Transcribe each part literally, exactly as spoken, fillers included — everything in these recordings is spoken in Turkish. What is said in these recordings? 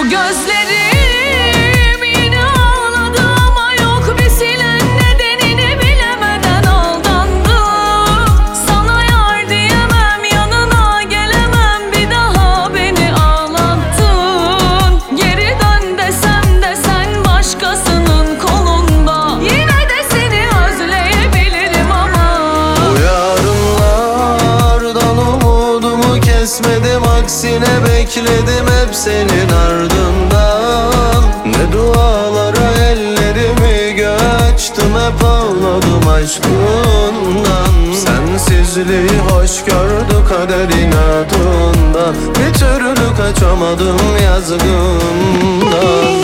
Bu gözlerim yine ağladı ama yok bir silen, nedenini bilemeden aldandım. Sana yar diyemem, yanına gelemem, bir daha beni ağlattın. Geri dön desem de sen başkasının kolunda, yine de seni özleyebilirim ama. Bu yarınlardan umudumu kesmedim, aksine bekledim hep senin ardından. Ne dualara ellerimi göğe açtım, hep ağladım aşkından. Sensizliği hoş gördü kader inadından, bir türlü kaçamadım yazgımdan.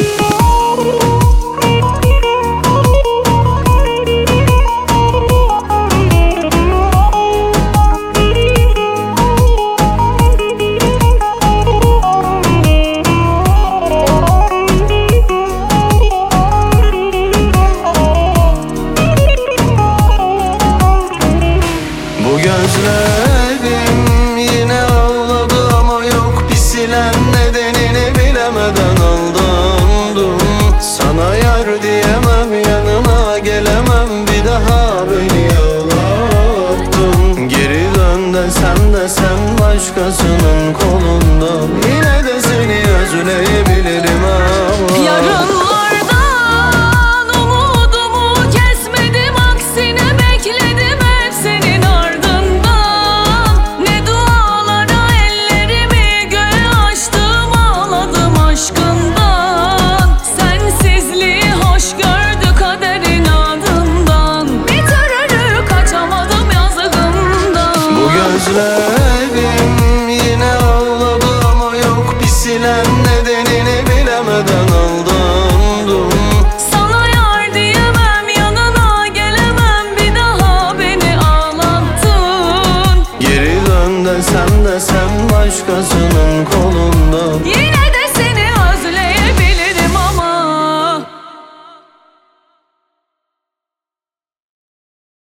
Gözlerim yine ağladı ama yok bir silen, nedenini bilemeden aldandım. Sana yar diyemem, yanına gelemem, bir daha beni ağlattın. Geri dön desem de sen başkasının kolunda, yine de seni özleyebilirim ama. Yarınlardan umudumu kesmedim, aksine bekledim hep senin ardından. Ne dualara ellerimi göğe açtım, ağladım aşkından. Sensizliği hoş gördü kaderin adından, bir türlü kaçamadım yazgımdan. Bu gözlerim yine ağladı ama yok bir silen, nedenini bilemeden aldandım. Sana yar diyemem, yanına gelemem, bir daha beni ağlattın. Geri dön desem de sen başkasının